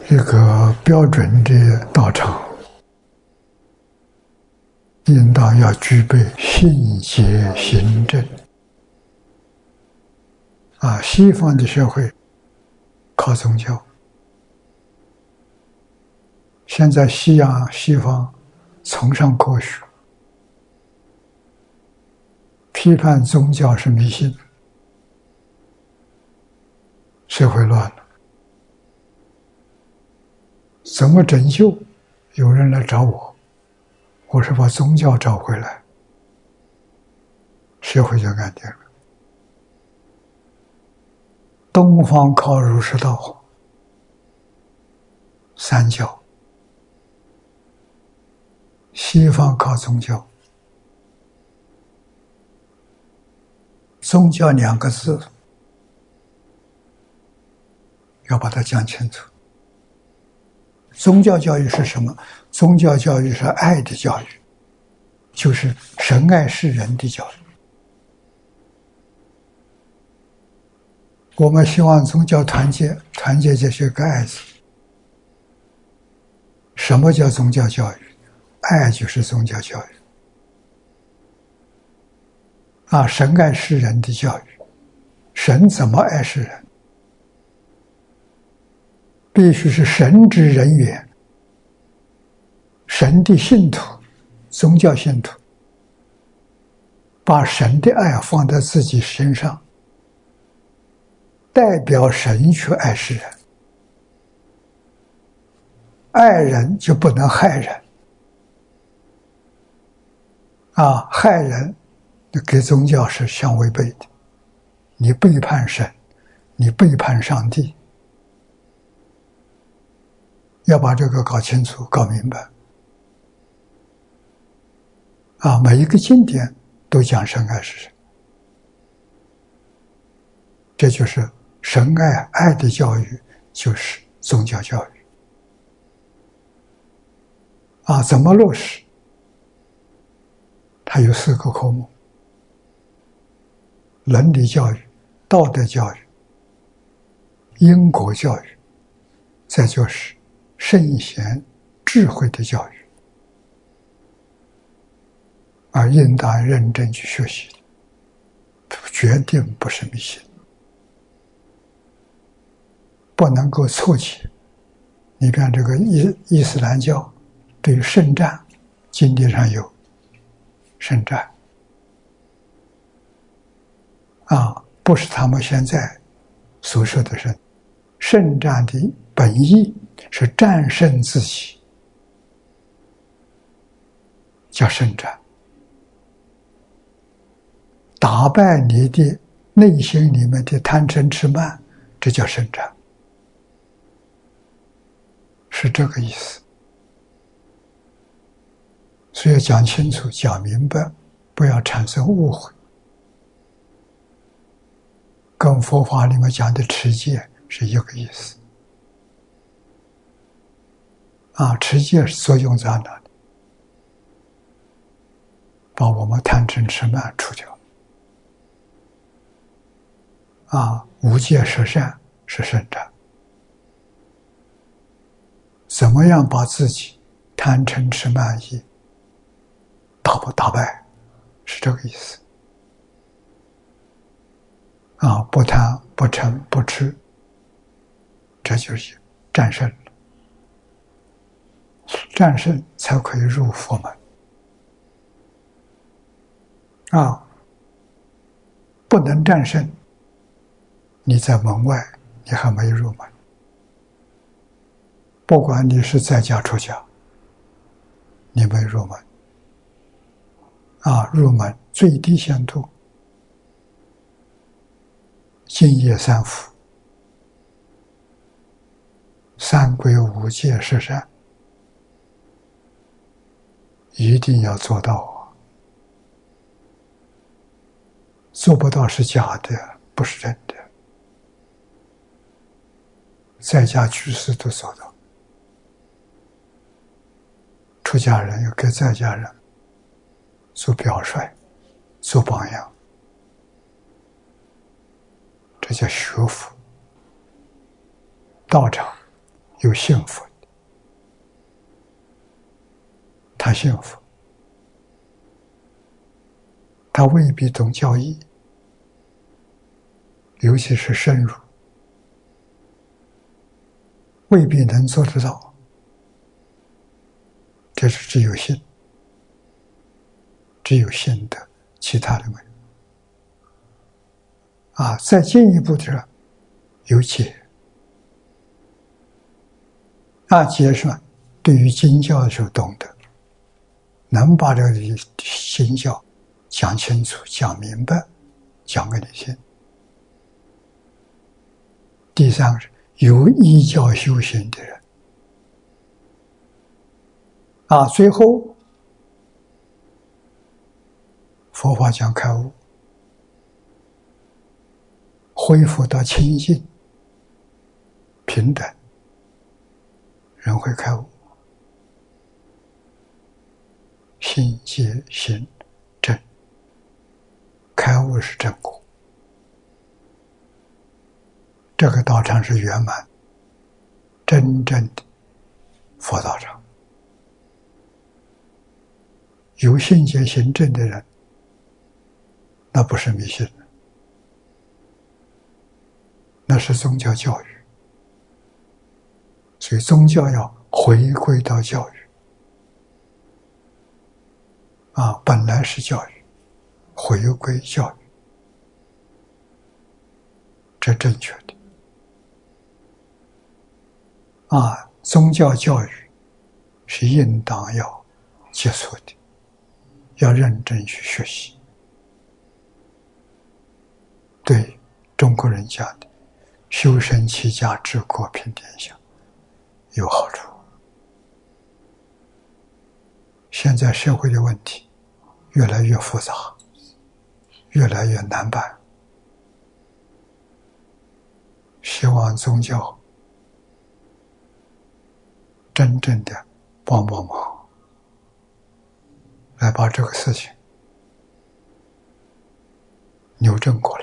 一个标准的道场，应当要具备信解行证。西方的社会靠宗教，现在西方崇尚科学，批判宗教是迷信，社会乱了。怎么拯救？有人来找我，我是把宗教找回来，社会就安定了。东方靠儒释道三教，西方靠宗教。宗教两个字要把它讲清楚。宗教教育是什么？宗教教育是爱的教育，就是神爱世人的教育。我们希望宗教团结，团结就是个爱字。什么叫宗教教育？爱就是宗教教育。神爱世人的教育，神怎么爱世人？必须是神之人缘，神的信徒，宗教信徒，把神的爱放在自己身上，代表神去爱世人。爱人就不能害人，害人跟宗教是相违背的。你背叛神，你背叛上帝，要把这个搞清楚、搞明白。每一个经典都讲神爱世人，这就是神爱的教育，就是宗教教育。怎么落实？它有4个科目：伦理教育、道德教育、因果教育，再就是圣贤智慧的教育，应当认真去学习，决定不是迷信，不能够错解。你看这个伊斯兰教对于圣战，经典上有圣战，不是他们现在所说的圣战的本意是战胜自己，叫圣战，打败你的内心里面的贪嗔痴慢，这叫圣战，是这个意思。所以要讲清楚、讲明白，不要产生误会。跟佛法里面讲的持戒是一个意思。持戒作用在哪里？把我们贪嗔痴慢除掉。无戒十善是圣战。怎么样把自己贪嗔痴慢疑打败，是这个意思。不贪不嗔不痴，这就是战胜了。战胜才可以入佛门。不能战胜，你在门外，你还没入门。不管你是在家出家，你没入门。入门最低限度净业三福、三归五戒十善，一定要做到。做不到是假的，不是真的。在家居士都做到，出家人要给在家人做表率、做榜样，这叫学佛。道场有幸福的，他幸福，他未必懂教义，尤其是深入，未必能做得到，这是只有信，只有信德，其他的没有。再进一步的有解。解是对于经教的时候懂得，能把这个经教讲清楚、讲明白，讲给你听。第三个是有依教修行的人。最后佛法讲开悟，恢复到清净平等，人会开悟，心结行正，开悟是正果。这个道场是圆满，真正的佛道场。有信结行正的人，那不是迷信，那是宗教教育。所以宗教要回归到教育。本来是教育，回归教育，这正确的。宗教教育是应当要接触的，要认真去学习。对中国人讲的修身齐家治国平天下有好处。现在社会的问题越来越复杂，越来越难办，希望宗教真正的帮忙，来把这个事情扭正过来。